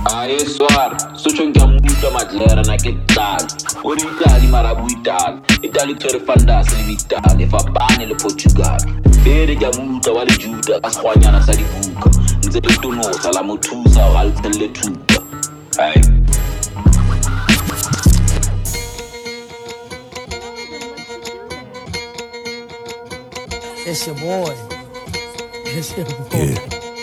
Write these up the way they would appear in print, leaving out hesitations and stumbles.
Aye soar, socio ngiyamuka madlera naketali. Ori Itali marabu Itali. Itali tere fandas ni Itali. Fabane le Portugal. Bere ngiyamuka wale Juda kaskhwanyana sa dibuka. Ntse le tonosa la mothusa wa le thuka. Aye. It's your boy. It's your boy. Yeah.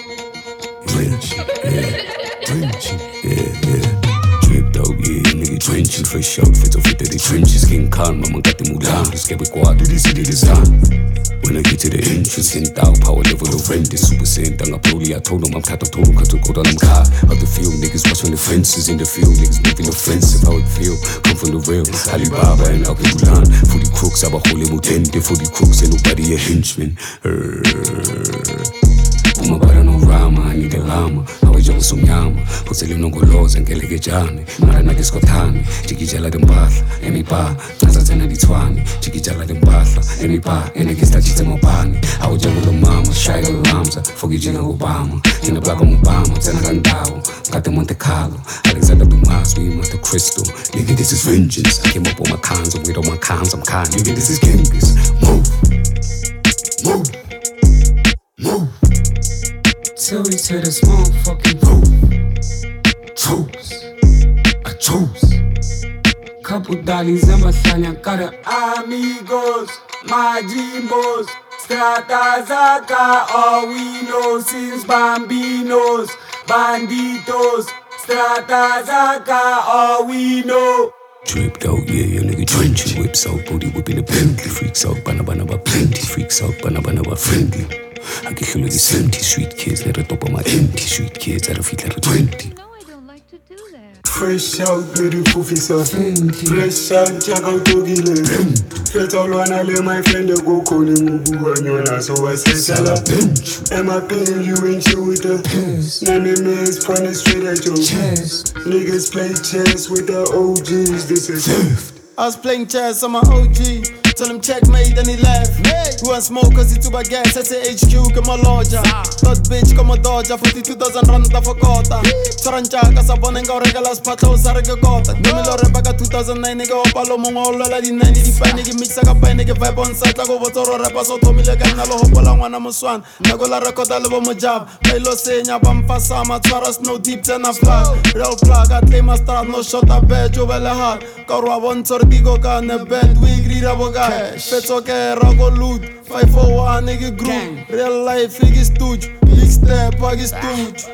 Drenching, yeah. Drip dog, yeah, nigga drenching. Fresh out, fit of the trenches. King Khan, mama got the Mulan. Just get quad to the city design. When I get to the entrance, in down power level horrendous. Super Saiyan, dang up I told them I'm cat of total cut to go down, I'm car. Out the field, niggas watching the fences. In the field, niggas moving offensive. How it feel, come from the real. Alibaba and Al Mulan. For the crooks, I'm a holy mutende. For the crooks, ain't nobody a henchman. Umabara no rama, I need a lama. Hawaja usumnyama, hoteli nongoloza ngeleke jani. Mara nakiskothani, jikijala dembahla, emipa, nazatena ditwani, jikijala dembahla, emipa, enekista jite mopani. Hawaja mama, shaya lamza, fogijina Obama. Tina Black Obama, tena kandawo, got the Monte Carlo. Alexander Dumas, we Monte Cristo. Nigga, this is vengeance. I came up on my cons, I'm with all my cons, I'm kind. Nigga, this is Genghis. Move. Till we to this motherfucking roof. I chose. Couple dollies in my son, I got amigos, majimbos, strata zaka, all we know since bambinos, banditos, strata zaka, all we know. Dripped out, yeah, nigga drenching. Whips out, booty whipping the Bentley. Freaks out, banaba plenty. Freaks out, banaba friendly. I get through these empty street kids. Let it top of my empty street kids. I don't feel like a 20. No, I don't like to do that. Fresh out, beautiful fisa. Fresh out, check out Togile. Fresh out, wanna let my friend go call him Muguanyona. So I say, Shala. Am I paying you in shooter? Name is pointing straight at your chest. Niggas play chess with the OGs. This is theft. I was playing chess on my OG. Tell him checkmate and he left. Who want smoke cause he too bad gas. That's a HQ come a lodger. That bitch come a dodger. 42,000 rand tafakota. Sarancha kasabon nga regalas patlo sarga kota. Nimelo rebaga 2009 nigga opalo mongolo la di 95 nigga mixa ka pa nigga vibe on site la go botoro repa so to mile kana lo hopola ngwana moswan. Nago la rekoda le bo mo job. Bailo senya bam fasama twaras no deep ten a flag. Real flag at le master no shot a bed over the heart. Karwa bon sordigo ka ne bed we grira boga. Fetso ke rago loot 501 nigga group. Real life figgy stooge. Big step pagi stooge.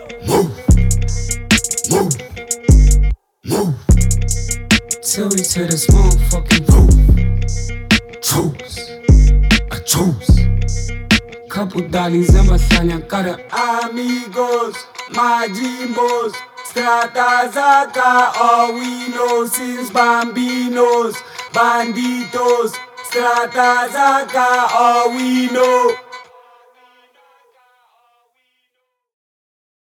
Move. Till we to this motherfucking roof. I chose. Couple dollies in my son, I got amigos, majimbos, strata zaka, all we know since bambinos, banditos, strata zaka, all we know.